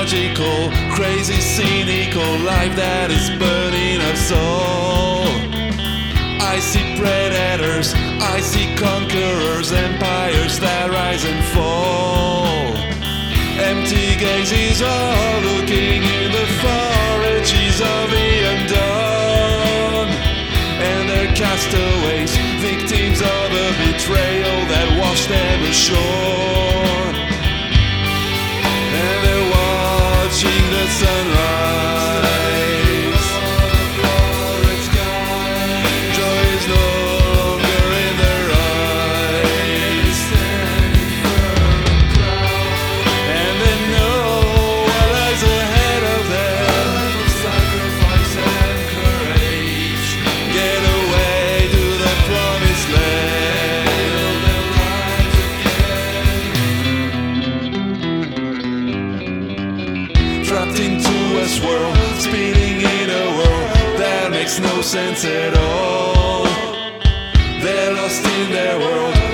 illogical, crazy, cynical life that is burning us all. I see predators, I see conquerors, empires that rise and fall. Empty gazes are looking in the far edges of the undone, and they're castaways, victims of a betrayal that washed them ashore. And they're watching the sunrise. Joy is no longer in their eyes, and they know what lies ahead of them. Sacrifice and courage, get away to the promised land. Trapped into a swirl, spinning in a world that makes no sense at all. They're lost in their world,